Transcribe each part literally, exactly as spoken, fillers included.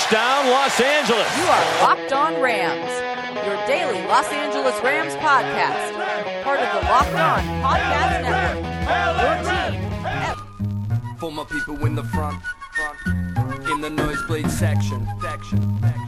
Touchdown, Los Angeles. You are Locked On Rams, your daily Los Angeles Rams podcast. Part of the Locked On Podcast Network. Your team. For my people in the front, front, in the nosebleed section, section, section.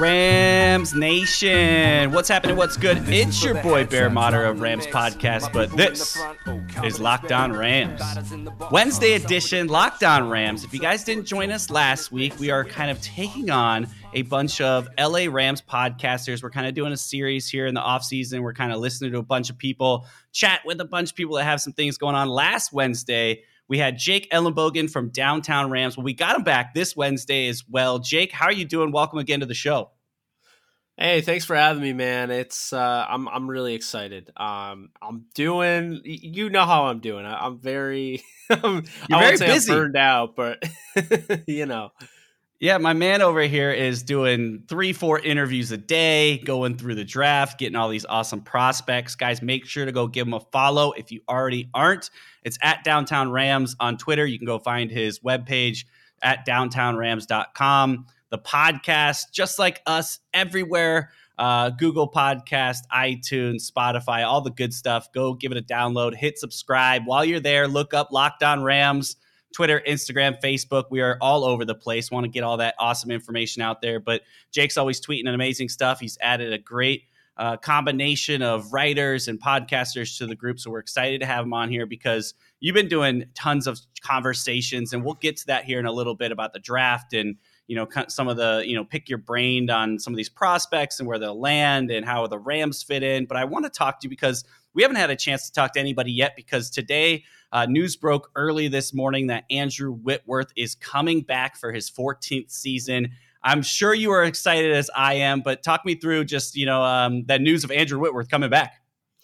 Rams Nation, what's happening? What's good? It's your boy Bear Motter of Rams Podcast, but this is Locked On Rams, Wednesday edition. Locked On Rams. If you guys didn't join us last week, we are kind of taking on a bunch of L A Rams podcasters. We're kind of doing a series here in the off season. We're kind of listening to a bunch of people, chat with a bunch of people that have some things going on. Last Wednesday, we had Jake Ellenbogen from Downtown Rams. Well, we got him back this Wednesday as well. Jake, how are you doing? Welcome again to the show. Hey, thanks for having me, man. It's uh, I'm I'm really excited. Um, I'm doing. You know how I'm doing. I, I'm very. I'm, You're I very won't say busy. I'm burned out, but you know. Yeah, my man over here is doing three, four interviews a day, going through the draft, getting all these awesome prospects. Guys, make sure to go give him a follow if you already aren't. It's at Downtown Rams on Twitter. You can go find his webpage at downtown rams dot com. The podcast, just like us, everywhere. Uh, Google Podcast, iTunes, Spotify, all the good stuff. Go give it a download. Hit subscribe. While you're there, look up Locked On Rams. Twitter, Instagram, Facebook. We are all over the place. Want to get all that awesome information out there. But Jake's always tweeting an amazing stuff. He's added a great uh, combination of writers and podcasters to the group. So we're excited to have him on here because you've been doing tons of conversations, and we'll get to that here in a little bit about the draft and, you know, some of the, you know, pick your brain on some of these prospects and where they'll land and how the Rams fit in. But I want to talk to you because we haven't had a chance to talk to anybody yet, because today uh, news broke early this morning that Andrew Whitworth is coming back for his fourteenth season. I'm sure you are excited as I am, but talk me through just, you know, um, that news of Andrew Whitworth coming back.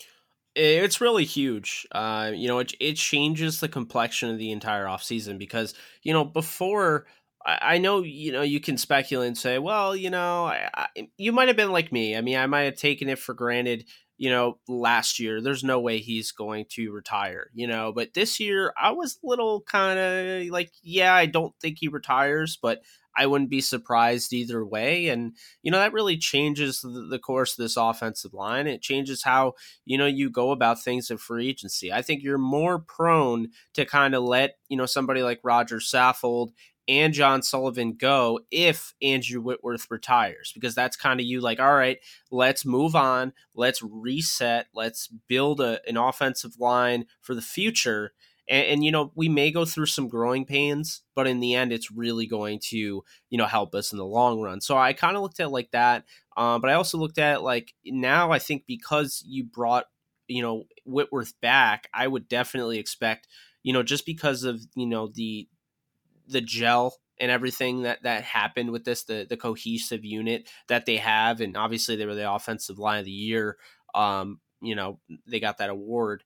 It's really huge. Uh, you know, it, it changes the complexion of the entire offseason because, you know, before – I know, you know, you can speculate and say, well, you know, I, I, you might have been like me. I mean, I might have taken it for granted, you know, last year. There's no way he's going to retire, you know, but this year I was a little kind of like, yeah, I don't think he retires, but I wouldn't be surprised either way. And, you know, that really changes the, the course of this offensive line. It changes how, you know, you go about things in free agency. I think you're more prone to kind of let, you know, somebody like Roger Saffold and John Sullivan go if Andrew Whitworth retires, because that's kind of you like, all right, let's move on. Let's reset. Let's build a, an offensive line for the future. And, and, you know, we may go through some growing pains, but in the end, it's really going to, you know, help us in the long run. So I kind of looked at it like that. Um, but I also looked at it like now I think because you brought, you know, Whitworth back, I would definitely expect, you know, just because of, you know, the, the gel and everything that, that happened with this, the, the cohesive unit that they have. And obviously they were the offensive line of the year. Um, you know, they got that award.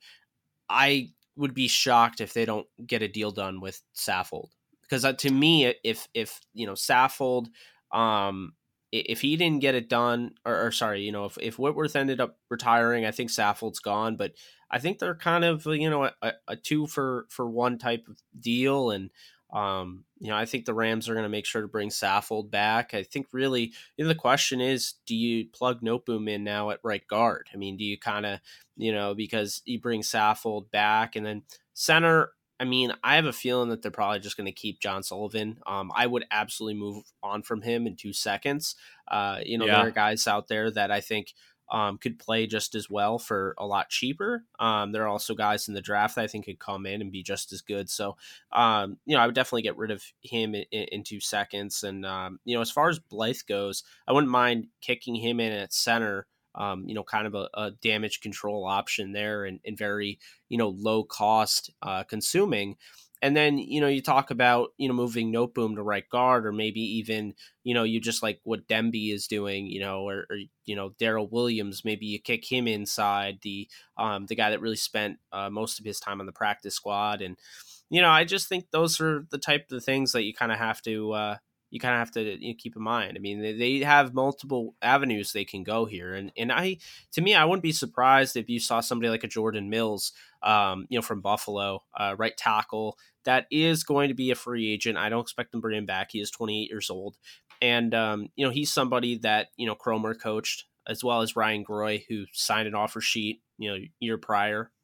I would be shocked if they don't get a deal done with Saffold, because uh, to me, if, if, you know, Saffold, um, if he didn't get it done or, or sorry, you know, if, if Whitworth ended up retiring, I think Saffold's gone, but I think they're kind of, you know, a, a two for, for one type of deal. And, Um, you know, I think the Rams are going to make sure to bring Saffold back. I think really, you know, the question is, do you plug Noteboom in now at right guard? I mean, do you kind of, you know, because you bring Saffold back and then center, I mean, I have a feeling that they're probably just going to keep John Sullivan. Um, I would absolutely move on from him in two seconds. Uh, you know, Yeah. there are guys out there that I think Um, could play just as well for a lot cheaper. Um, there are also guys in the draft that I think could come in and be just as good. So, um, you know, I would definitely get rid of him in, in two seconds. And, um, you know, as far as Blythe goes, I wouldn't mind kicking him in at center, um, you know, kind of a, a damage control option there and, and very, you know, low cost uh, consuming. And then, you know, you talk about, you know, moving Noteboom to right guard, or maybe even, you know, you just like what Demby is doing, you know, or, or you know, Daryl Williams, maybe you kick him inside, the um, the guy that really spent uh, most of his time on the practice squad. And, you know, I just think those are the type of things that you kind of have to, uh, you kind of have to you know, keep in mind. I mean, they, they have multiple avenues they can go here. And, and I, to me, I wouldn't be surprised if you saw somebody like a Jordan Mills, um, you know, from Buffalo, uh, right tackle, that is going to be a free agent. I don't expect them to bring him back. He is twenty-eight years old. And, um, you know, he's somebody that, you know, Cromer coached, as well as Ryan Groy, who signed an offer sheet, you know, year prior.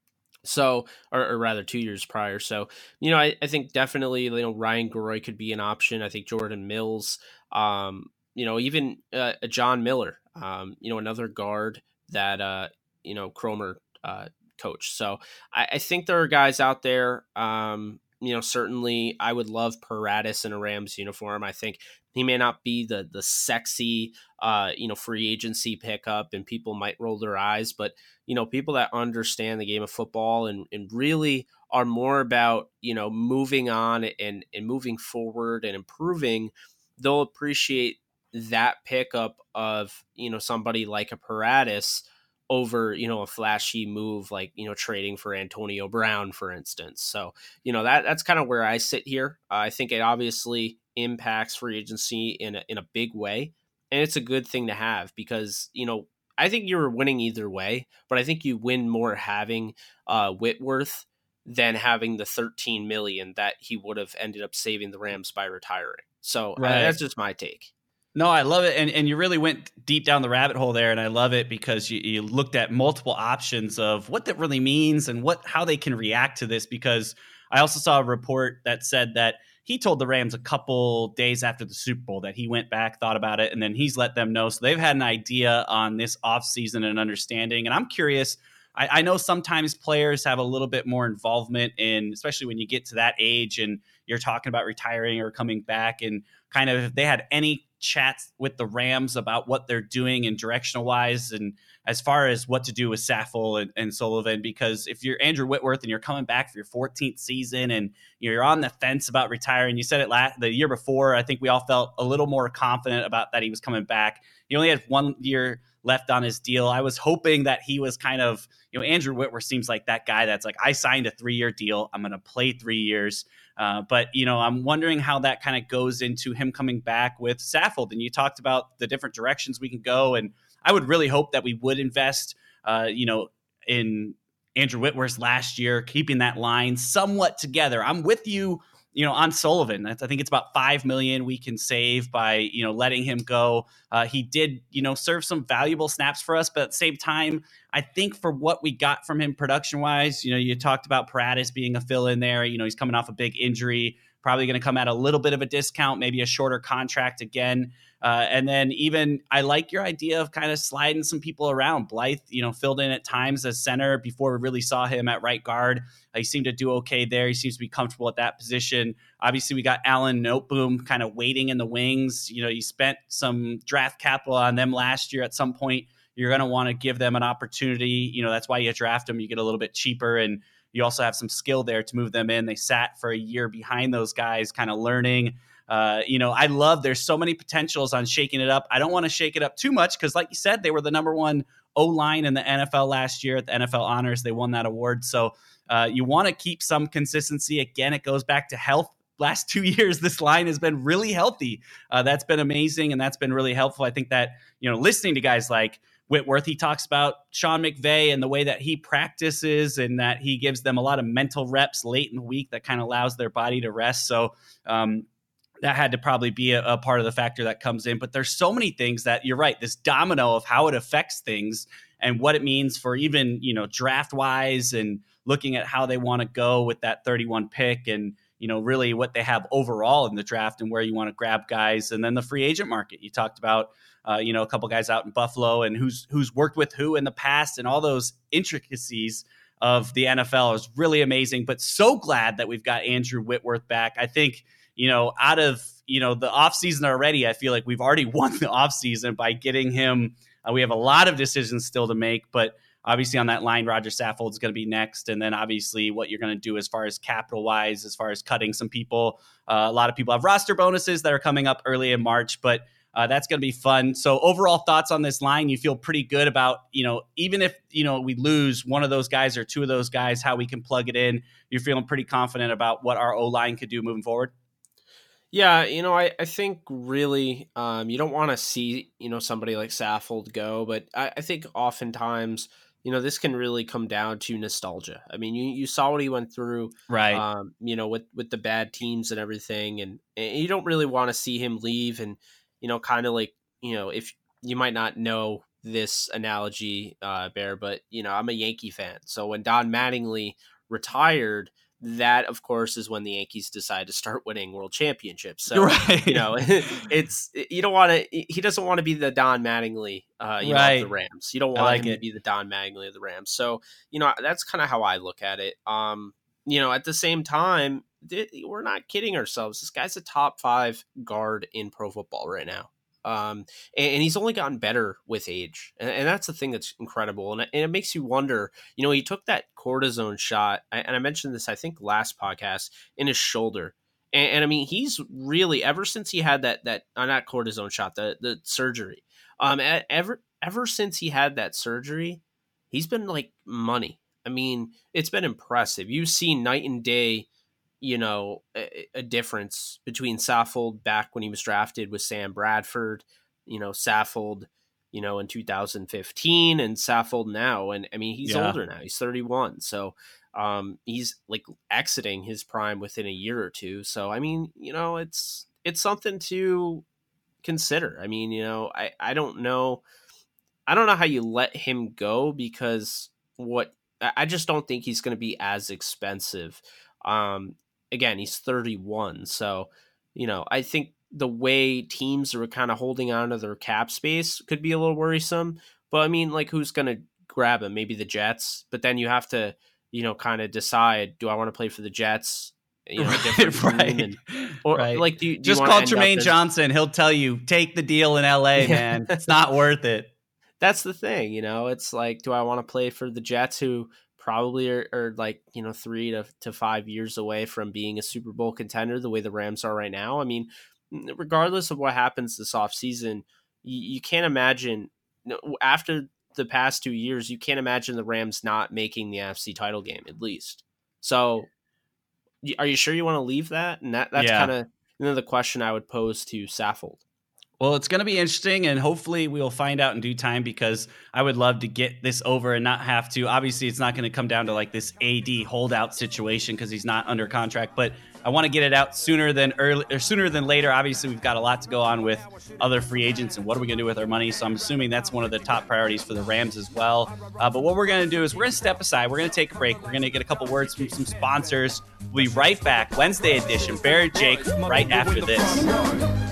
So, or, or rather two years prior. So, you know, I, I think definitely, you know, Ryan Groy could be an option. I think Jordan Mills, um, you know, even uh, John Miller, um, you know, another guard that, uh, you know, Cromer uh, coached. So I, I think there are guys out there, um, you know, certainly I would love Paratus in a Rams uniform. I think he may not be the the sexy, uh, you know, free agency pickup, and people might roll their eyes, but you know, people that understand the game of football and, and really are more about, you know, moving on and and moving forward and improving, they'll appreciate that pickup of, you know, somebody like a Paratus over, you know, a flashy move like, you know, trading for Antonio Brown, for instance. So, you know, that that's kind of where I sit here. Uh, I think it obviously impacts free agency in a, in a big way. And it's a good thing to have because, you know, I think you're winning either way, but I think you win more having uh, Whitworth than having the thirteen million that he would have ended up saving the Rams by retiring. So Right. uh, that's just my take. No, I love it. And and you really went deep down the rabbit hole there. And I love it because you, you looked at multiple options of what that really means and what how they can react to this. Because I also saw a report that said that he told the Rams a couple days after the Super Bowl that he went back, thought about it, and then he's let them know. So they've had an idea on this offseason and understanding. And I'm curious, I, I know sometimes players have a little bit more involvement in, especially when you get to that age and you're talking about retiring or coming back, and kind of if they had any chats with the Rams about what they're doing and directional wise, and as far as what to do with Saffold and, and Sullivan, because if you're Andrew Whitworth and you're coming back for your fourteenth season and you're on the fence about retiring, you said it last, the year before, I think we all felt a little more confident about that he was coming back. He only had one year left on his deal. I was hoping that he was kind of, you know, Andrew Whitworth seems like that guy that's like, I signed a three-year deal. I'm going to play three years. Uh, but, you know, I'm wondering how that kind of goes into him coming back with Saffold. And you talked about the different directions we can go. And I would really hope that we would invest, uh, you know, in Andrew Whitworth's last year, keeping that line somewhat together. I'm with you, you know, on Sullivan. That's, I think it's about five million dollars we can save by, you know, letting him go. Uh, he did, you know, serve some valuable snaps for us, but at the same time, I think for what we got from him production wise, you know, you talked about Paratus being a fill in there. You know, he's coming off a big injury, probably going to come at a little bit of a discount, maybe a shorter contract again. Uh, and then even I like your idea of kind of sliding some people around. Blythe, you know, filled in at times as center before we really saw him at right guard. Uh, he seemed to do okay there. He seems to be comfortable at that position. Obviously, we got Alan Noteboom kind of waiting in the wings. You know, you spent some draft capital on them last year. At some point, you're going to want to give them an opportunity. You know, that's why you draft them. You get a little bit cheaper, and you also have some skill there to move them in. They sat for a year behind those guys, kind of learning. Uh, you know, I love there's so many potentials on shaking it up. I don't want to shake it up too much because, like you said, they were the number one O-line in the N F L last year at the N F L Honors. They won that award. So uh, you want to keep some consistency. Again, it goes back to health. Last two years, this line has been really healthy. Uh, that's been amazing, and that's been really helpful. I think that, you know, listening to guys like Whitworth, he talks about Sean McVay and the way that he practices and that he gives them a lot of mental reps late in the week that kind of allows their body to rest. So um, that had to probably be a, a part of the factor that comes in. But there's so many things that you're right, this domino of how it affects things and what it means for even, you know, draft wise and looking at how they want to go with that thirty-one pick and, you know, really what they have overall in the draft and where you want to grab guys. And then the free agent market. You talked about, uh, you know, a couple guys out in Buffalo and who's who's worked with who in the past and all those intricacies of the N F L is really amazing. But so glad that we've got Andrew Whitworth back. I think, you know, out of, you know, the offseason already, I feel like we've already won the offseason by getting him. Uh, we have a lot of decisions still to make, but obviously on that line, Roger Saffold is going to be next. And then obviously what you're going to do as far as capital wise, as far as cutting some people. Uh, a lot of people have roster bonuses that are coming up early in March, but uh, that's going to be fun. So overall thoughts on this line, you feel pretty good about, you know, even if, you know, we lose one of those guys or two of those guys, how we can plug it in. You're feeling pretty confident about what our O-line could do moving forward? Yeah, you know, I, I think really um, you don't want to see, you know, somebody like Saffold go, but I, I think oftentimes, you know, this can really come down to nostalgia. I mean, you, you saw what he went through, Right. um, you know, with, with the bad teams and everything. And, and you don't really want to see him leave. And, you know, kind of like, you know, if you might not know this analogy, uh, Bear, but, you know, I'm a Yankee fan. So when Don Mattingly retired, that of course is when the Yankees decide to start winning world championships. So, right. you know, it's, you don't want to, he doesn't want to be the Don Mattingly, uh, you right. know, of the Rams. You don't want like him it. to be the Don Mattingly of the Rams. So, you know, that's kind of how I look at it. Um, you know, at the same time, th- we're not kidding ourselves. This guy's a top five guard in pro football right now. Um, and, and he's only gotten better with age. And, and that's the thing that's incredible. And, and it makes you wonder, you know, he took that cortisone shot, and I mentioned this, I think last podcast, in his shoulder. And, and I mean, he's really, ever since he had that, that, uh, not cortisone shot, the, the surgery, um, ever, ever since he had that surgery, he's been like money. I mean, it's been impressive. You've seen night and day, you know, a, a difference between Saffold back when he was drafted with Sam Bradford, you know, Saffold, you know, in two thousand fifteen, and Saffold now. And I mean, he's yeah. older now. He's thirty-one. So um, he's like exiting his prime within a year or two. So, I mean, you know, it's, it's something to consider. I mean, you know, I, I don't know. I don't know how you let him go, because what, I just don't think he's going to be as expensive. Um, Again, he's thirty-one. So, you know, I think the way teams are kind of holding on to their cap space could be a little worrisome. But I mean, like, who's going to grab him? Maybe the Jets. But then you have to, you know, kind of decide, do I want to play for the Jets? You know, right, different right, and, or right. like, do you, do just you call end Tremaine as, Johnson? He'll tell you, take the deal in L A, man. It's not worth it. That's the thing, you know. It's like, do I want to play for the Jets, who probably are, are like, you know, three to, to five years away from being a Super Bowl contender the way the Rams are right now? I mean, regardless of what happens this offseason, you, you can't imagine, after the past two years, you can't imagine the Rams not making the N F C title game, at least. So are you sure you want to leave that? And that that's yeah. kind of, you know, the question I would pose to Saffold. Well, it's going to be interesting, and hopefully we will find out in due time, because I would love to get this over and not have to. Obviously, it's not going to come down to like this A D holdout situation because he's not under contract, but I want to get it out sooner than early or sooner than later. Obviously, we've got a lot to go on with other free agents and what are we going to do with our money. So I'm assuming that's one of the top priorities for the Rams as well. Uh, but what we're going to do is we're going to step aside. We're going to take a break. We're going to get a couple words from some sponsors. We'll be right back. Wednesday edition. Bear and Jake right after this.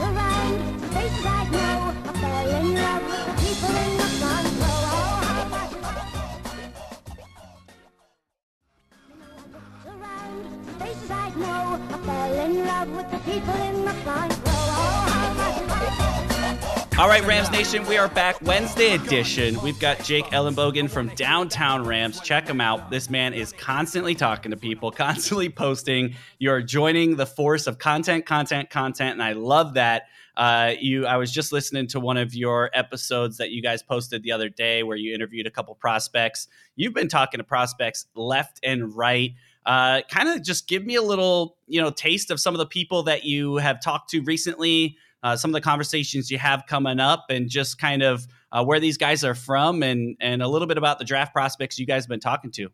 All right, Rams Nation, we are back. Wednesday edition. We've got Jake Ellenbogen from Downtown Rams. Check him out. This man is constantly talking to people, constantly posting. You're joining the force of content, content, content, and I love that. Uh, you, I was just listening to one of your episodes that you guys posted the other day where you interviewed a couple prospects. You've been talking to prospects left and right. Uh, kind of just give me a little, you know, taste of some of the people that you have talked to recently. Uh, some of the conversations you have coming up, and just kind of uh, where these guys are from, and and a little bit about the draft prospects you guys have been talking to.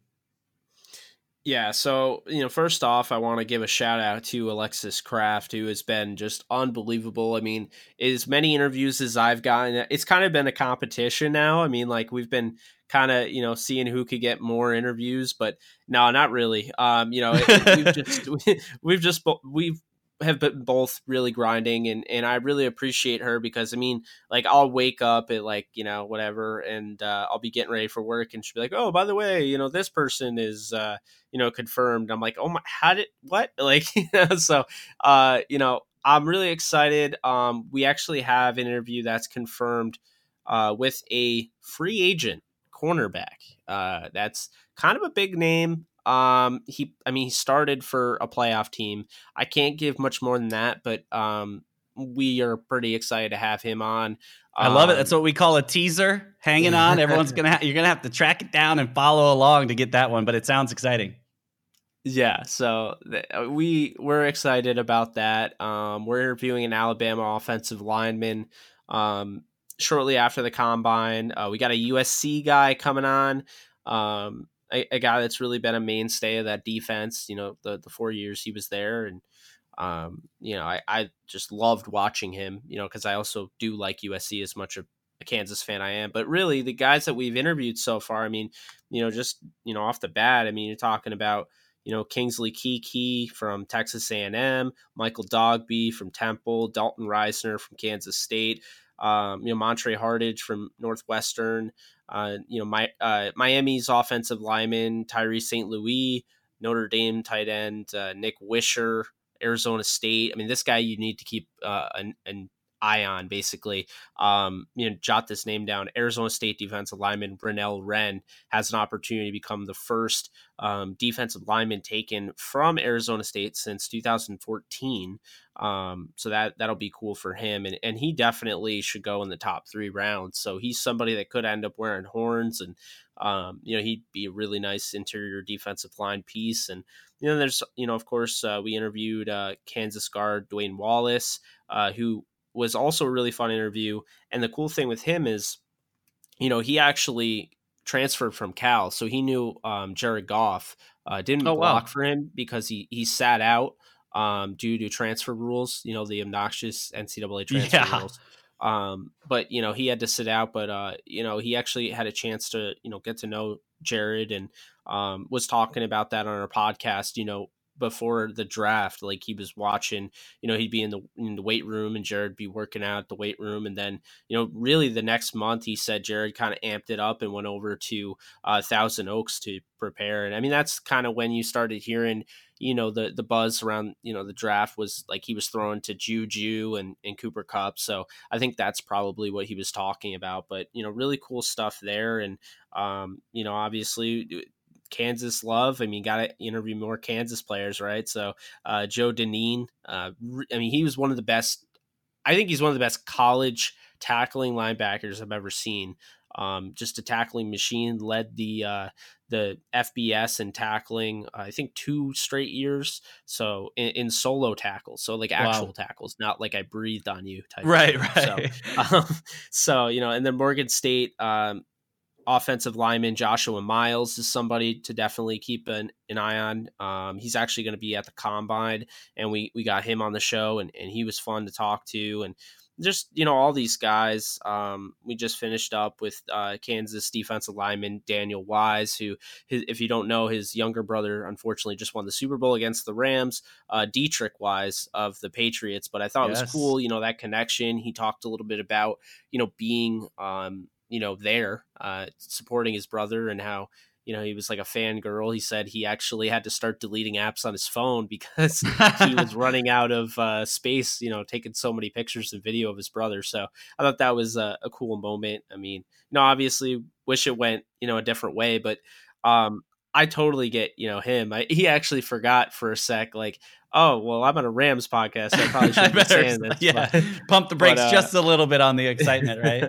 Yeah, so, you know, first off, I want to give a shout out to Alexis Kraft, who has been just unbelievable. I mean, as many interviews as I've gotten, it's kind of been a competition now. I mean, like, we've been kind of, you know, seeing who could get more interviews, but no, not really. Um, you know, it, we've just, we've just, we've, have been both really grinding, and, and I really appreciate her, because I mean, like, I'll wake up at like, you know, whatever, and uh, I'll be getting ready for work, and she'll be like, oh, by the way, you know, this person is, uh, you know, confirmed. I'm like, oh my, how did, what? Like, you know, so, uh, you know, I'm really excited. Um, we actually have an interview that's confirmed uh, with a free agent cornerback. Uh, that's kind of a big name. Um, he, I mean, he started for a playoff team. I can't give much more than that, but, um, we are pretty excited to have him on. Um, I love it. That's what we call a teaser, hanging on. Everyone's going to, ha- you're going to have to track it down and follow along to get that one, but it sounds exciting. Yeah. So th- we, we're excited about that. Um, we're interviewing an Alabama offensive lineman, um, shortly after the combine. Uh, we got a U S C guy coming on. Um, a, a guy that's really been a mainstay of that defense, you know, the, the four years he was there. And, um, you know, I, I just loved watching him, you know, because I also do like U S C as much of a Kansas fan I am. But really, the guys that we've interviewed so far, I mean, you know, just, you know, off the bat, I mean, you're talking about, you know, Kingsley Keke from Texas A and M, Michael Dogby from Temple, Dalton Reisner from Kansas State, um, you know, Montre Hardage from Northwestern, uh, you know, my, uh, Miami's offensive lineman, Tyree Saint Louis, Notre Dame tight end, uh, Nick Wisher, Arizona State. I mean, this guy you need to keep uh, an, an eye on, basically. Um, you know, jot this name down. Arizona State defensive lineman Brunel Wren has an opportunity to become the first um, defensive lineman taken from Arizona State since two thousand fourteen. Um, so that, that'll be cool for him. And, and he definitely should go in the top three rounds. So he's somebody that could end up wearing horns, and, um, you know, he'd be a really nice interior defensive line piece. And, you know, there's, you know, of course, uh, we interviewed uh, Kansas guard Dwayne Wallace, uh, who was also a really fun interview. And the cool thing with him is, you know, he actually transferred from Cal. So he knew um, Jared Goff uh, didn't Oh, block wow. for him because he, he sat out um, due to transfer rules, you know, the obnoxious N C double A transfer Yeah. rules. Um, but, you know, he had to sit out, but, uh, you know, he actually had a chance to, you know, get to know Jared, and um, was talking about that on our podcast, you know, before the draft. Like, he was watching, you know, he'd be in the in the weight room and Jared be working out at the weight room. And then, you know, really the next month, he said Jared kind of amped it up and went over to uh, Thousand Oaks to prepare. And I mean, that's kind of when you started hearing, you know, the the buzz around, you know, the draft was like he was throwing to Juju and, and Cooper Kupp. So I think that's probably what he was talking about. But, you know, really cool stuff there. And, um, you know, obviously Kansas love. I mean, got to interview more Kansas players, right? So uh, Joe Dineen, uh, I mean, he was one of the best. I think he's one of the best college tackling linebackers I've ever seen. Um, just a tackling machine. Led the uh, the F B S in tackling, uh, I think two straight years. So in, in solo tackles, so like actual Wow. tackles, not like I breathed on you type. Right, thing. right. So, um, so you know, and then Morgan State. Um, offensive lineman Joshua Miles is somebody to definitely keep an, an eye on. Um, he's actually going to be at the combine, and we, we got him on the show, and, and he was fun to talk to. And just, you know, all these guys. Um, we just finished up with uh, Kansas defensive lineman Daniel Wise, who, his, if you don't know, his younger brother unfortunately just won the Super Bowl against the Rams, uh, Dietrich Wise of the Patriots. But I thought Yes. it was cool, you know, that connection. He talked a little bit about, you know, being, um, you know, there, uh, supporting his brother, and how, you know, he was like a fangirl. He said he actually had to start deleting apps on his phone because he was running out of uh, space, you know, taking so many pictures and video of his brother. So I thought that was a, a cool moment. I mean, you know, obviously wish it went, you know, a different way, but um, I totally get, you know, him. I, he actually forgot for a sec, like, oh, well, I'm on a Rams podcast, so I probably shouldn't be saying this. Yeah, but, pump the brakes but, uh, just a little bit on the excitement, right?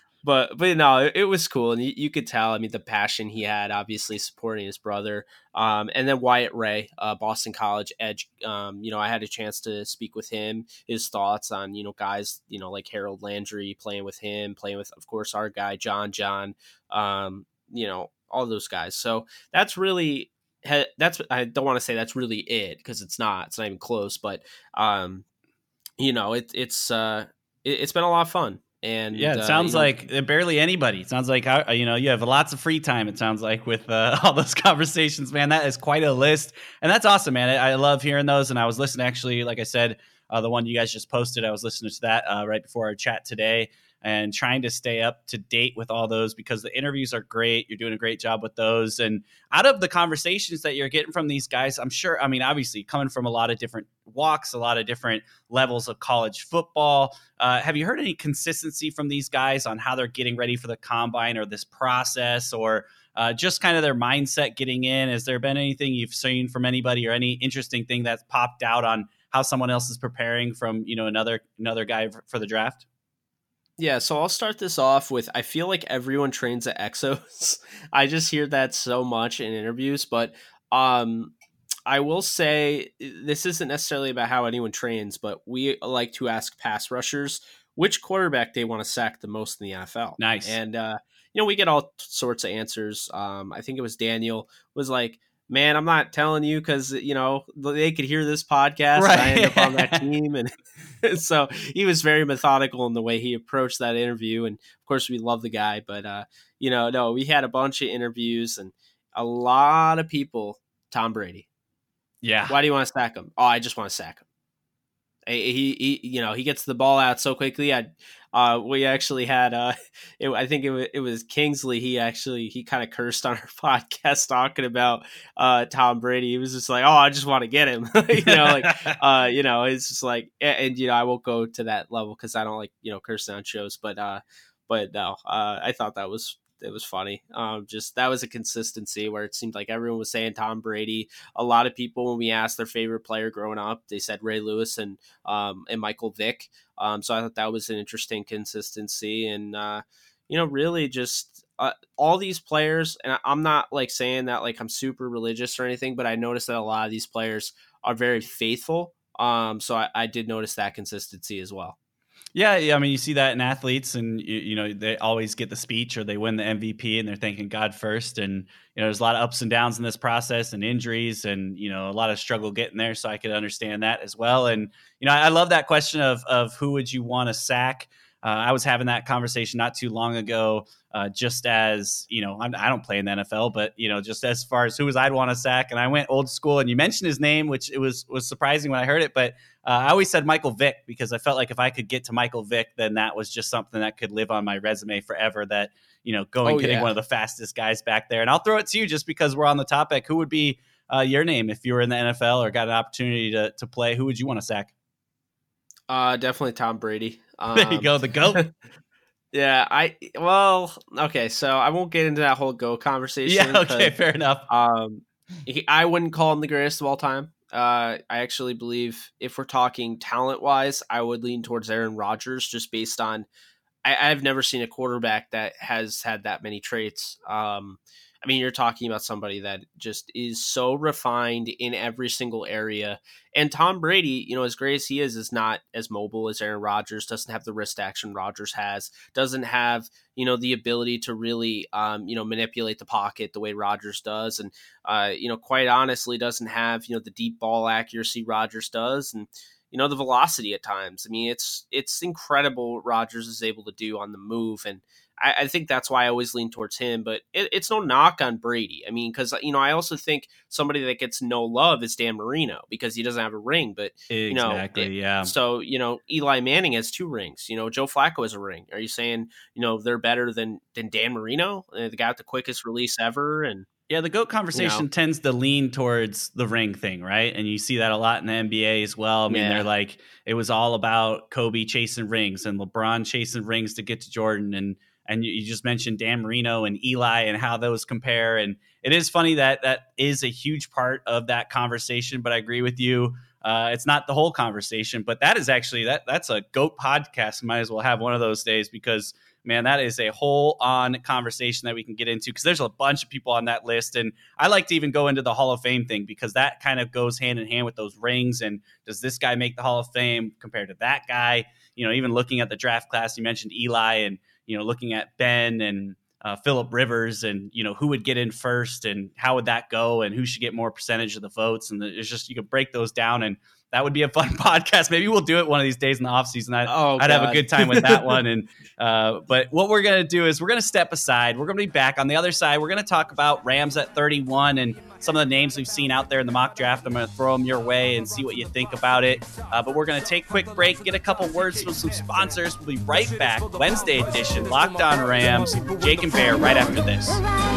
But but no, it, it was cool, and you, you could tell. I mean, the passion he had, obviously supporting his brother, um, and then Wyatt Ray, uh, Boston College edge. Um, you know, I had a chance to speak with him, his thoughts on, you know, guys, you know, like Harold Landry, playing with him, playing with, of course, our guy John John. Um, you know, all those guys. So that's really that's. I don't want to say that's really it, because it's not. It's not even close. But um, you know, it, it's uh, it, it's been a lot of fun. And yeah, it uh, sounds you know, like barely anybody. It sounds like, uh, you know, you have lots of free time. It sounds like with uh, all those conversations, man. That is quite a list, and that's awesome, man. I, I love hearing those. And I was listening, actually, like I said, uh, the one you guys just posted. I was listening to that uh, right before our chat today, and trying to stay up to date with all those, because the interviews are great. You're doing a great job with those. And out of the conversations that you're getting from these guys, I'm sure, I mean, obviously coming from a lot of different walks, a lot of different levels of college football, uh, have you heard any consistency from these guys on how they're getting ready for the combine, or this process, or uh, just kind of their mindset getting in? Has there been anything you've seen from anybody, or any interesting thing that's popped out on how someone else is preparing from, you know, another, another guy for, for the draft? Yeah, so I'll start this off with, I feel like everyone trains at Exos. I just hear that so much in interviews, but um, I will say this isn't necessarily about how anyone trains, but we like to ask pass rushers which quarterback they want to sack the most in the N F L. Nice. And, uh, you know, we get all sorts of answers. Um, I think it was Daniel was like, man, I'm not telling you because, you know, they could hear this podcast. Right. I end up on that team. And so he was very methodical in the way he approached that interview. And of course, we love the guy. But, uh, you know, no, we had a bunch of interviews and a lot of people, Tom Brady. Yeah. Why do you want to sack him? Oh, I just want to sack him. He, he, you know, he gets the ball out so quickly. I, uh, we actually had, uh, it, I think it was, it was Kingsley. He actually, he kind of cursed on our podcast talking about, uh, Tom Brady. He was just like, oh, I just want to get him, you know, like, uh, you know, it's just like, and, and you know, I won't go to that level cause I don't like, you know, cursing on shows, but, uh, but no, uh, I thought that was, it was funny. Um, just that was a consistency where it seemed like everyone was saying Tom Brady. A lot of people, when we asked their favorite player growing up, they said Ray Lewis and um, and Michael Vick. Um, so I thought that was an interesting consistency, and uh, you know, really just uh, all these players. And I'm not like saying that like I'm super religious or anything, but I noticed that a lot of these players are very faithful. Um, so I, I did notice that consistency as well. Yeah, yeah, I mean, you see that in athletes, and you, you know they always get the speech or they win the M V P, and they're thanking God first. And you know, there's a lot of ups and downs in this process, and injuries, and you know, a lot of struggle getting there. So I could understand that as well. And you know, I love that question of of who would you want to sack. Uh, I was having that conversation not too long ago, uh, just as, you know, I'm, I don't play in the N F L, but, you know, just as far as who was I'd want to sack. And I went old school, and you mentioned his name, which it was was surprising when I heard it. But uh, I always said Michael Vick, because I felt like if I could get to Michael Vick, then that was just something that could live on my resume forever, that, you know, going, oh, getting yeah. one of the fastest guys back there. And I'll throw it to you just because we're on the topic. Who would be uh, your name if you were in the N F L or got an opportunity to to play? Who would you want to sack? Uh, definitely Tom Brady. Um, There you go, the GOAT. Yeah, I well, okay, so I won't get into that whole GOAT conversation. Yeah, okay, fair enough. Um, he, I wouldn't call him the greatest of all time. Uh, I actually believe if we're talking talent wise, I would lean towards Aaron Rodgers, just based on I, I've never seen a quarterback that has had that many traits. Um, I mean, you're talking about somebody that just is so refined in every single area. And Tom Brady, you know, as great as he is, is not as mobile as Aaron Rodgers, doesn't have the wrist action Rodgers has, doesn't have, you know, the ability to really, um, you know, manipulate the pocket the way Rodgers does. And, uh, you know, quite honestly, doesn't have, you know, the deep ball accuracy Rodgers does. And, you know, the velocity at times. I mean, it's, it's incredible what Rodgers is able to do on the move. And, I, I think that's why I always lean towards him, but it, it's no knock on Brady. I mean, because, you know, I also think somebody that gets no love is Dan Marino because he doesn't have a ring, but, you know, exactly, it, yeah. So, you know, Eli Manning has two rings, you know, Joe Flacco has a ring. Are you saying, you know, they're better than, than Dan Marino, uh, the guy with the quickest release ever? And yeah, the GOAT conversation you know, tends to lean towards the ring thing, right? And you see that a lot in the N B A as well. I mean, yeah. they're like, it was all about Kobe chasing rings and LeBron chasing rings to get to Jordan. And And you just mentioned Dan Marino and Eli and how those compare. And it is funny that that is a huge part of that conversation. But I agree with you. Uh, it's not the whole conversation, but that is actually that that's a GOAT podcast. Might as well have one of those days because, man, that is a whole on conversation that we can get into because there's a bunch of people on that list. And I like to even go into the Hall of Fame thing because that kind of goes hand in hand with those rings. And does this guy make the Hall of Fame compared to that guy? You know, even looking at the draft class, you mentioned Eli and, you know, looking at Ben and uh, Phillip Rivers and, you know, who would get in first and how would that go and who should get more percentage of the votes. And it's just, you could break those down and that would be a fun podcast. Maybe we'll do it one of these days in the off season. I'd, oh, I'd have a good time with that one. And, uh, but what we're going to do is we're going to step aside. We're going to be back on the other side. We're going to talk about Rams at thirty-one and some of the names we've seen out there in the mock draft. I'm going to throw them your way and see what you think about it. Uh, but we're going to take a quick break, get a couple words from some sponsors. We'll be right back. Wednesday edition, Locked On Rams. Jake and Bear right after this.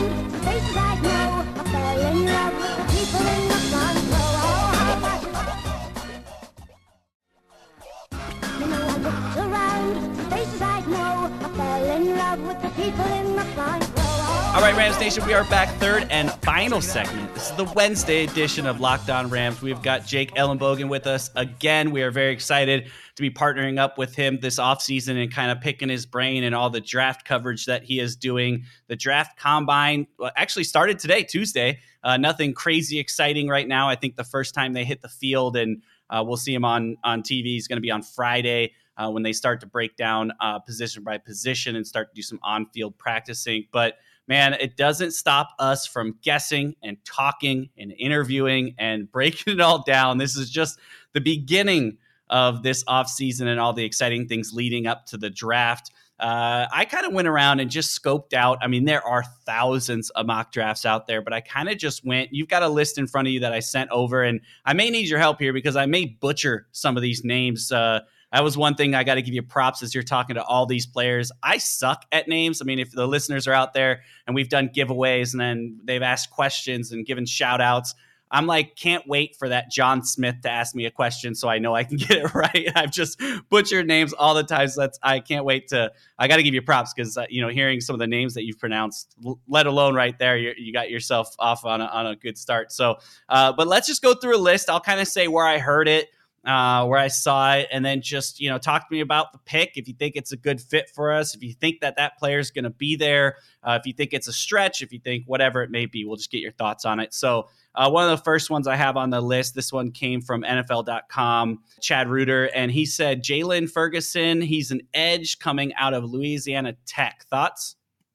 All right, Rams Nation, we are back. Third and final segment. This is the Wednesday edition of Locked On Rams. We've got Jake Ellenbogen with us again. We are very excited to be partnering up with him this offseason and kind of picking his brain and all the draft coverage that he is doing. The draft combine actually started today, Tuesday. Uh, nothing crazy exciting right now. I think the first time they hit the field, and uh, we'll see him on, on T V, is going to be on Friday uh, when they start to break down uh, position by position and start to do some on-field practicing. But man, it doesn't stop us from guessing and talking and interviewing and breaking it all down. This is just the beginning of this offseason and all the exciting things leading up to the draft. Uh, I kind of went around and just scoped out. I mean, there are thousands of mock drafts out there, but I kind of just went, you've got a list in front of you that I sent over, and I may need your help here because I may butcher some of these names. Uh, that was one thing I got to give you props as you're talking to all these players. I suck at names. I mean, if the listeners are out there and we've done giveaways and then they've asked questions and given shout outs, I'm like, can't wait for that John Smith to ask me a question so I know I can get it right. I've just butchered names all the time. So that's, I can't wait to, I got to give you props because, uh, you know, hearing some of the names that you've pronounced, let alone right there, you you got yourself off on a, on a good start. So, uh, but let's just go through a list. I'll kind of say where I heard it, uh, where I saw it, and then just, you know, talk to me about the pick. If you think it's a good fit for us, if you think that that player is going to be there, uh, if you think it's a stretch, if you think whatever it may be, we'll just get your thoughts on it. So, Uh, one of the first ones I have on the list, this one came from N F L dot com, Chad Reuter, and he said, Jalen Ferguson, he's an edge coming out of Louisiana Tech. Thoughts?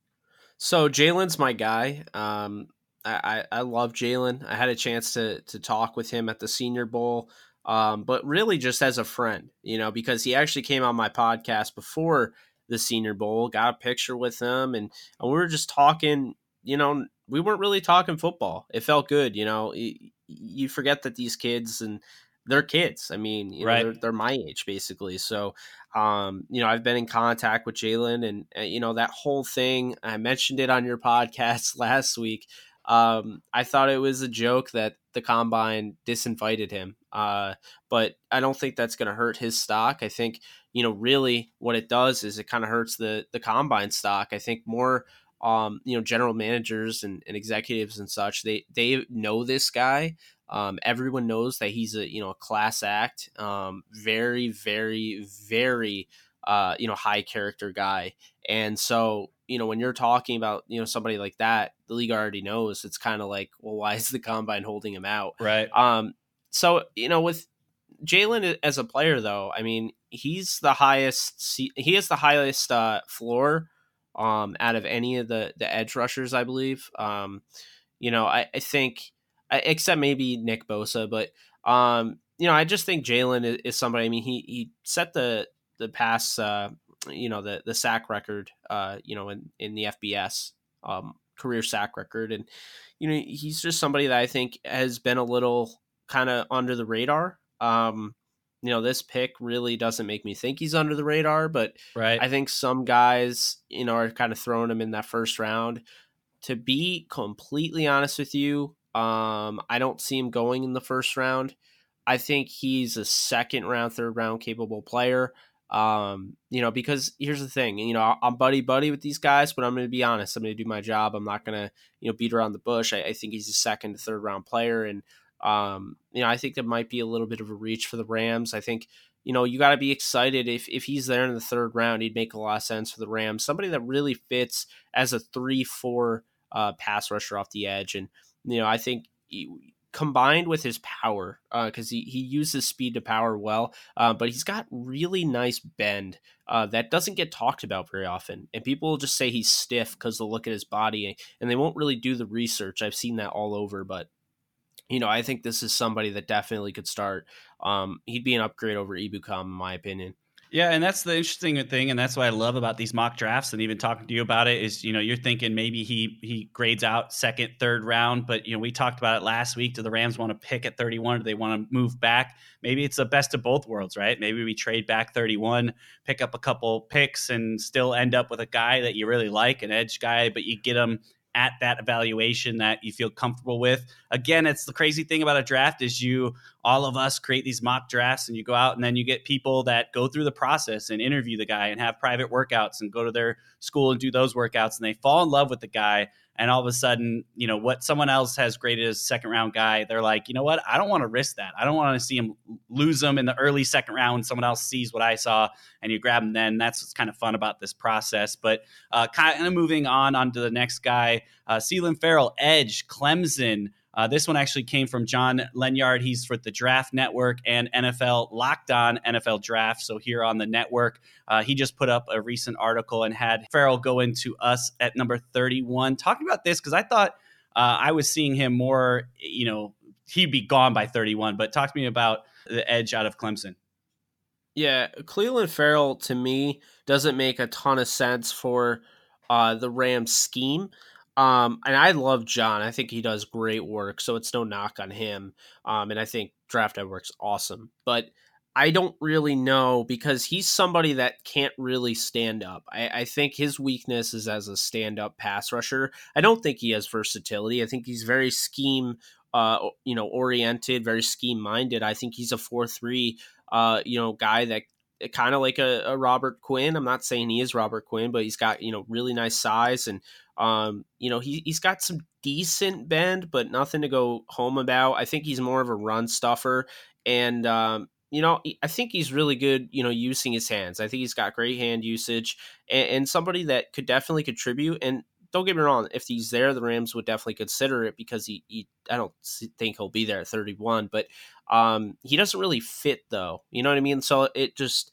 So Jalen's my guy. Um, I, I, I love Jalen. I had a chance to to talk with him at the Senior Bowl, um, but really just as a friend, you know, because he actually came on my podcast before the Senior Bowl, got a picture with him, and, and we were just talking, you know, we weren't really talking football. It felt good. You know, you, you forget that these kids and they're kids. I mean, you know, right. they're, they're my age basically. So, um, you know, I've been in contact with Jalen and, uh, you know, that whole thing, I mentioned it on your podcast last week. Um, I thought it was a joke that the combine disinvited him. Uh, but I don't think that's going to hurt his stock. I think, you know, really what it does is it kind of hurts the, the combine stock. I think more, Um, you know, general managers and, and executives and such, they they know this guy. Um, everyone knows that he's a, you know, a class act, um, very, very, very, uh, you know, high character guy. And so, you know, when you're talking about, you know, somebody like that, the league already knows. It's kind of like, well, why is the combine holding him out? Right. Um, so, you know, with Jalen as a player, though, I mean, he's the highest, he has the highest uh, floor Um, out of any of the, the edge rushers, I believe. Um, you know, I, I think, except maybe Nick Bosa, but, um, you know, I just think Jalen is, is somebody, I mean, he, he set the, the pass, uh, you know, the, the sack record, uh, you know, in, in the F B S, um, career sack record. And, you know, he's just somebody that I think has been a little kind of under the radar. Um, You know, this pick really doesn't make me think he's under the radar, but right. I think some guys, you know, are kind of throwing him in that first round. To be completely honest with you, um, I don't see him going in the first round. I think he's a second round, third round capable player. Um, you know, because here's the thing, you know, I'm buddy buddy with these guys, but I'm going to be honest. I'm going to do my job. I'm not going to, you know, beat around the bush. I, I think he's a second to third round player. And, Um, you know, I think there might be a little bit of a reach for the Rams. I think, you know, you got to be excited if, if he's there in the third round, he'd make a lot of sense for the Rams. Somebody that really fits as a three, four uh, pass rusher off the edge. And, you know, I think he, combined with his power, because uh, he, he uses speed to power well, uh, but he's got really nice bend uh, that doesn't get talked about very often. And people will just say he's stiff because they'll look at his body and they won't really do the research. I've seen that all over, but you know, I think this is somebody that definitely could start. Um, he'd be an upgrade over Ebukam, in my opinion. Yeah, and that's the interesting thing, and that's what I love about these mock drafts and even talking to you about it is, you know, you're thinking maybe he he grades out second, third round, but, you know, we talked about it last week. Do the Rams want to pick at thirty-one? Do they want to move back? Maybe it's the best of both worlds, right? Maybe we trade back thirty-one, pick up a couple picks, and still end up with a guy that you really like, an edge guy, but you get him at that evaluation that you feel comfortable with. Again, it's the crazy thing about a draft is you, all of us create these mock drafts and you go out and then you get people that go through the process and interview the guy and have private workouts and go to their school and do those workouts and they fall in love with the guy. and all of a sudden, you know, what someone else has graded as a second round guy, they're like, you know what, I don't want to risk that. I don't want to see him lose him in the early second round when someone else sees what I saw and you grab him then. That's what's kind of fun about this process. But uh, kind of moving on onto the next guy, uh, Clelin Ferrell, edge, Clemson. Uh, this one actually came from John Lenyard. He's for the Draft Network and N F L Locked On N F L Draft. So here on the network, uh, he just put up a recent article and had Ferrell go into us at number thirty-one. Talking about this because I thought uh, I was seeing him more, you know, he'd be gone by thirty-one. But talk to me about the edge out of Clemson. Yeah, Clelin Ferrell to me doesn't make a ton of sense for uh, the Rams scheme. Um, and I love John. I think he does great work, so it's no knock on him. Um, and I think Draft Network's awesome. But I don't really know because he's somebody that can't really stand up. I, I think his weakness is as a stand-up pass rusher. I don't think he has versatility. I think he's very scheme, uh, you know, oriented, very scheme-minded. I think he's a four three, uh, you know, guy that kind of like a, a Robert Quinn. I'm not saying he is Robert Quinn, but he's got, you know, really nice size and Um, you know, he, he's got some decent bend, but nothing to go home about. I think he's more of a run stuffer. And, um, you know, I think he's really good, you know, using his hands. I think he's got great hand usage and, and somebody that could definitely contribute. And don't get me wrong, if he's there, the Rams would definitely consider it because he, he I don't think he'll be there at thirty-one, but um, he doesn't really fit though. You know what I mean? So it just,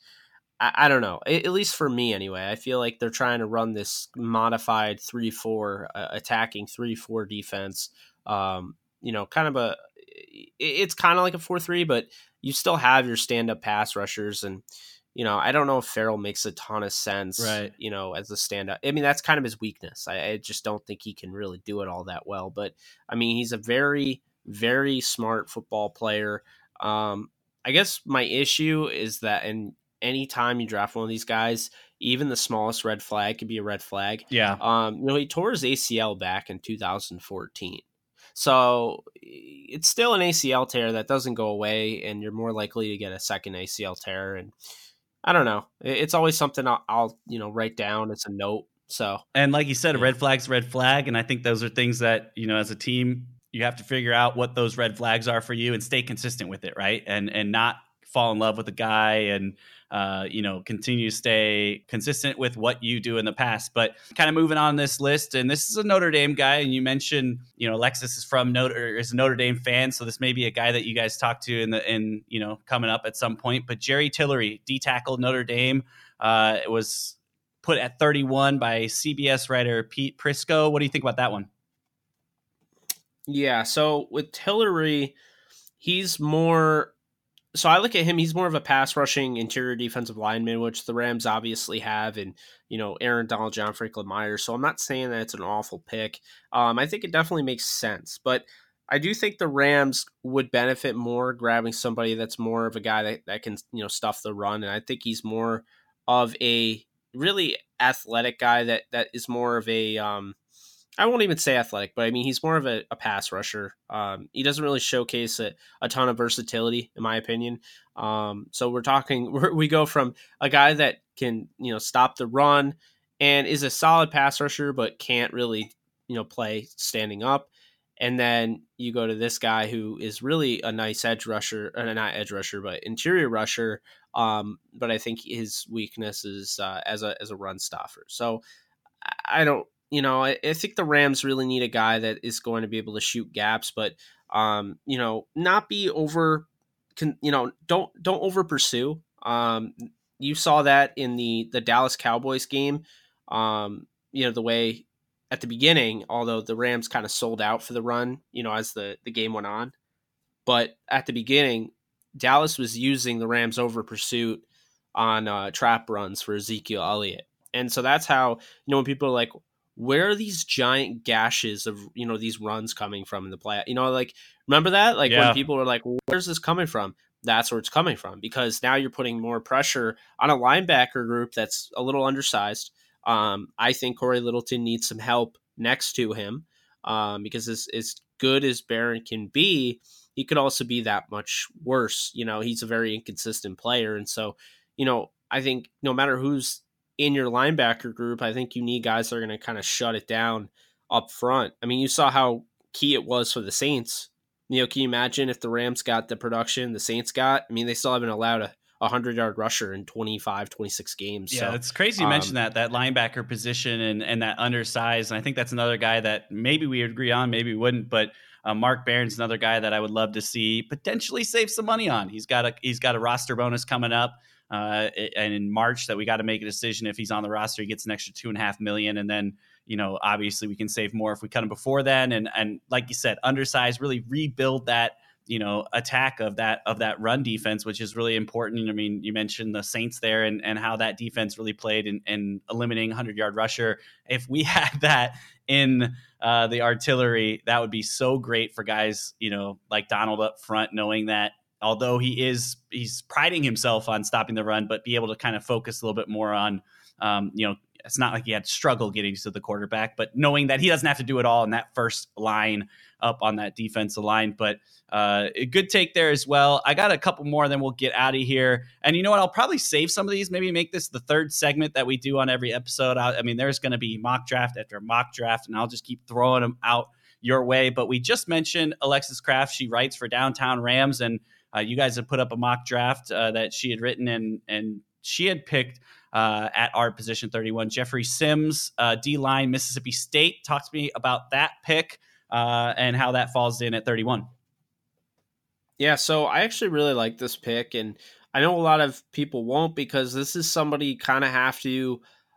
I don't know, at least for me anyway. I feel like they're trying to run this modified three four, uh, attacking three four defense. Um, you know, kind of a, it's kind of like a four three, but you still have your stand-up pass rushers. And, you know, I don't know if Ferrell makes a ton of sense, right, you know, as a stand-up. I mean, that's kind of his weakness. I, I just don't think he can really do it all that well. But, I mean, he's a very, very smart football player. Um, I guess my issue is that, and anytime you draft one of these guys, even the smallest red flag could be a red flag. Yeah. Um, you know, he tore his A C L back in two thousand fourteen. So it's still an A C L tear that doesn't go away, and you're more likely to get a second A C L tear. And I don't know. It's always something I'll, I'll you know, write down as a note. So, and like you said, yeah. a red flag's a red flag. And I think those are things that, you know, as a team, you have to figure out what those red flags are for you and stay consistent with it. Right. And, and not fall in love with the guy and, uh, you know, continue to stay consistent with what you do in the past. But kind of moving on this list, and this is a Notre Dame guy, and you mentioned, you know, Alexis is from Notre, is a Notre Dame fan, so this may be a guy that you guys talk to in the, in you know, coming up at some point. But Jerry Tillery, D tackle Notre Dame, uh, it was put at thirty-one by C B S writer Pete Prisco. What do you think about that one? Yeah, so with Tillery, he's more. So I look at him, he's more of a pass rushing interior defensive lineman, which the Rams obviously have, and, you know, Aaron Donald, John Franklin Myers. So I'm not saying that it's an awful pick. Um, I think it definitely makes sense, but I do think the Rams would benefit more grabbing somebody that's more of a guy that, that can, you know, stuff the run. And I think he's more of a really athletic guy that, that is more of a, um, I won't even say athletic, but I mean, he's more of a, a pass rusher. Um, he doesn't really showcase a, a ton of versatility, in my opinion. Um, so we're talking, we're, we go from a guy that can, you know, stop the run and is a solid pass rusher, but can't really, you know, play standing up. And then you go to this guy who is really a nice edge rusher, uh, not edge rusher, but interior rusher. Um, but I think his weakness is uh, as a as a run stopper. So I don't. You know, I, I think the Rams really need a guy that is going to be able to shoot gaps, but, um, you know, not be over, can, you know, don't, don't over pursue. Um, you saw that in the, the Dallas Cowboys game. Um, you know, the way at the beginning, although the Rams kind of sold out for the run, you know, as the, the game went on, but at the beginning, Dallas was using the Rams over pursuit on uh, trap runs for Ezekiel Elliott. And so that's how, you know, when people are like, where are these giant gashes of, you know, these runs coming from in the play? You know, like, remember that? Like yeah. when people were like, where's this coming from? That's where it's coming from, because now you're putting more pressure on a linebacker group that's a little undersized. Um, I think Corey Littleton needs some help next to him um, because as, as good as Barron can be, he could also be that much worse. You know, he's a very inconsistent player. And so, you know, I think no matter who's in your linebacker group, I think you need guys that are going to kind of shut it down up front. I mean, you saw how key it was for the Saints. You know, can you imagine if the Rams got the production the Saints got? I mean, they still haven't allowed a, a hundred-yard rusher in twenty-five, twenty-six games. Yeah, so, it's crazy you um, mentioned that, that linebacker position and, and that undersized. And I think that's another guy that maybe we would agree on, maybe we wouldn't. But uh, Mark Barron's another guy that I would love to see potentially save some money on. He's got a he's got a roster bonus coming up. Uh, and in March that we got to make a decision if he's on the roster, he gets an extra two and a half million. And then, you know, obviously we can save more if we cut him before then. And, and like you said, undersized, really rebuild that, you know, attack of that, of that run defense, which is really important. I mean, you mentioned the Saints there and, and how that defense really played in, in eliminating hundred yard rusher. If we had that in uh, the artillery, that would be so great for guys, you know, like Donald up front, knowing that, although he is, he's priding himself on stopping the run, but be able to kind of focus a little bit more on, um, you know, it's not like he had struggle getting to the quarterback, but knowing that he doesn't have to do it all in that first line up on that defensive line. But uh, a good take there as well. I got a couple more, then we'll get out of here. And you know what? I'll probably save some of these, maybe make this the third segment that we do on every episode. I, I mean, there's going to be mock draft after mock draft, and I'll just keep throwing them out your way. But we just mentioned Alexis Kraft. She writes for Downtown Rams, and Uh, you guys have put up a mock draft uh, that she had written, and and she had picked uh, at our position thirty-one, Jeffrey Sims, uh, D-line, Mississippi State. Talk to me about that pick uh, and how that falls in at thirty-one. Yeah, so I actually really like this pick, and I know a lot of people won't, because this is somebody you kind of have to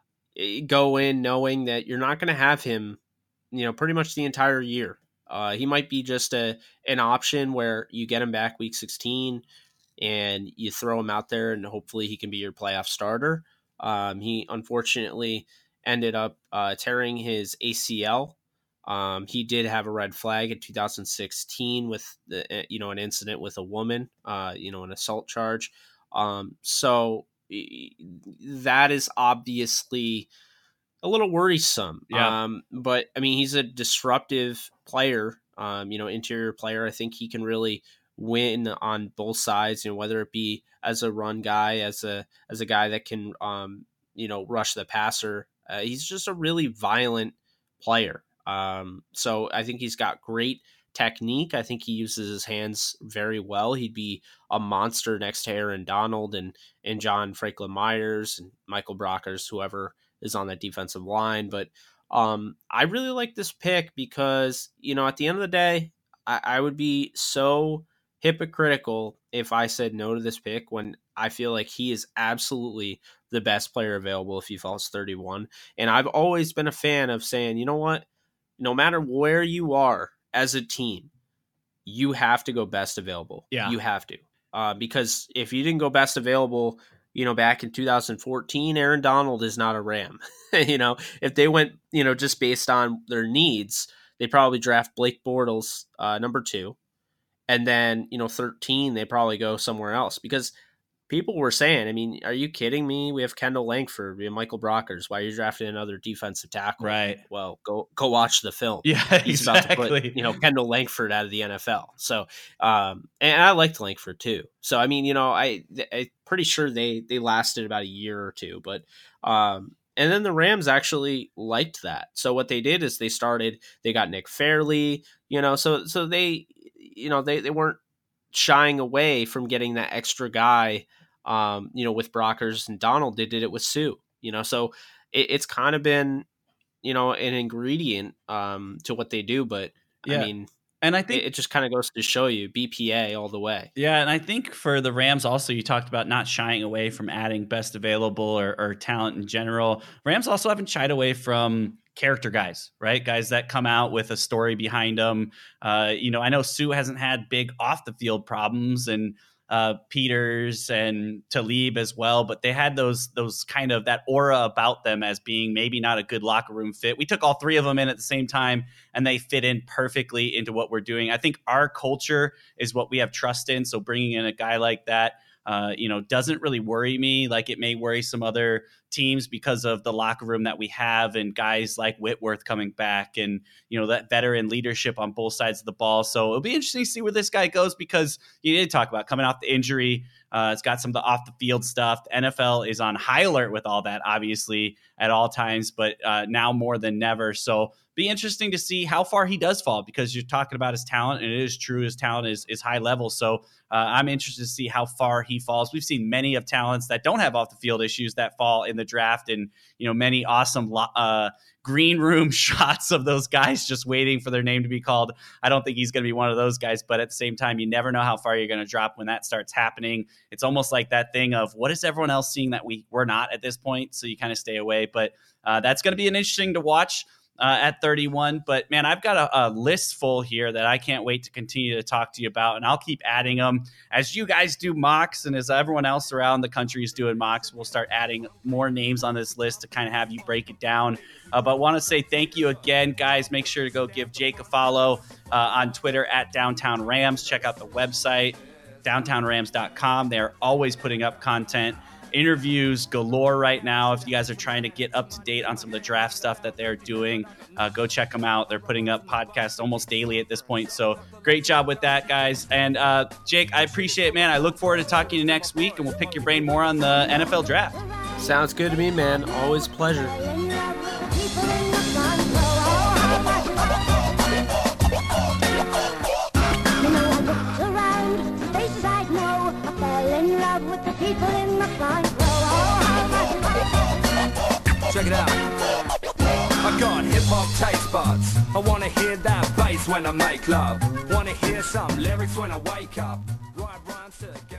go in knowing that you're not going to have him, you know, pretty much the entire year. Uh, he might be just a an option where you get him back week sixteen and you throw him out there and hopefully he can be your playoff starter. Um, he unfortunately ended up uh, tearing his A C L. Um, he did have a red flag in two thousand sixteen with the, you know, an incident with a woman, uh, you know, an assault charge. Um, so that is obviously a little worrisome. Yeah. Um, but I mean, he's a disruptive player, um, you know, interior player. I think he can really win on both sides, you know, whether it be as a run guy, as a, as a guy that can, um, you know, rush the passer. Uh, he's just a really violent player. Um, so I think he's got great technique. I think he uses his hands very well. He'd be a monster next to Aaron Donald and, and John Franklin Myers and Michael Brockers, whoever is on that defensive line. But um, I really like this pick because, you know, at the end of the day, I, I would be so hypocritical if I said no to this pick when I feel like he is absolutely the best player available if he falls thirty-one. And I've always been a fan of saying, you know what, no matter where you are as a team, you have to go best available. Yeah. You have to. Uh, because if you didn't go best available, you know, back in two thousand fourteen, Aaron Donald is not a Ram. You know, if they went, you know, just based on their needs, they probably draft Blake Bortles, uh, number two. And then, you know, thirteen, they probably go somewhere else because people were saying, I mean, are you kidding me? We have Kendall Langford, we have Michael Brockers. Why are you drafting another defensive tackle? Right. Well, go go watch the film. Yeah, He's exactly. about to put, you know, Kendall Langford out of the N F L. So, um, and I liked Langford too. So, I mean, you know, I, I'm pretty sure they, they lasted about a year or two, but, um, and then the Rams actually liked that. So what they did is they started, they got Nick Fairley, you know, so, so they, you know, they, they weren't shying away from getting that extra guy, um, you know, with Brockers and Donald. They did it with Sue, you know, so it, it's kind of been, you know, an ingredient um, to what they do. But Yeah. I mean, And I think it, it just kind of goes to show you B P A all the way. Yeah, and I think for the Rams also, you talked about not shying away from adding best available or, or talent in general. Rams also haven't shied away from character guys, right? Guys that come out with a story behind them. Uh, you know, I know Sue hasn't had big off the field problems, and uh, Peters and Talib as well, but they had those those kind of that aura about them as being maybe not a good locker room fit. We took all three of them in at the same time, and they fit in perfectly into what we're doing. I think our culture is what we have trust in. So bringing in a guy like that, uh, you know, doesn't really worry me like it may worry some other teams because of the locker room that we have and guys like Whitworth coming back and, you know, that veteran leadership on both sides of the ball. So it'll be interesting to see where this guy goes because you did talk about coming off the injury. Uh, it's got some of the off the field stuff. The N F L is on high alert with all that, obviously, at all times, but uh, now more than never. So be interesting to see how far he does fall because you're talking about his talent, and it is true his talent is is high level. So uh, I'm interested to see how far he falls. We've seen many of talents that don't have off the field issues that fall in the draft, and you know many awesome uh, green room shots of those guys just waiting for their name to be called. I don't think he's going to be one of those guys, but at the same time, you never know how far you're going to drop when that starts happening. It's almost like that thing of what is everyone else seeing that we we're not at this point, so you kind of stay away. But uh, that's going to be an interesting to watch. Uh, at thirty-one. But man, I've got a, a list full here that I can't wait to continue to talk to you about. And I'll keep adding them as you guys do mocks. And as everyone else around the country is doing mocks, we'll start adding more names on this list to kind of have you break it down. Uh, but want to say thank you again, guys. Make sure to go give Jake a follow uh, on Twitter at Downtown Rams. Check out the website, downtown rams dot com. They're always putting up content. Interviews galore right now. If you guys are trying to get up to date on some of the draft stuff that they're doing, uh, go check them out. They're putting up podcasts almost daily at this point. So great job with that, guys. And uh, Jake, I appreciate it, man. I look forward to talking to you next week, and we'll pick your brain more on the N F L draft. Sounds good to me, man. Always a pleasure. Check it out. I got hip-hop taste buds. I wanna hear that bass when I make love. Wanna hear some lyrics when I wake up. Write rhymes to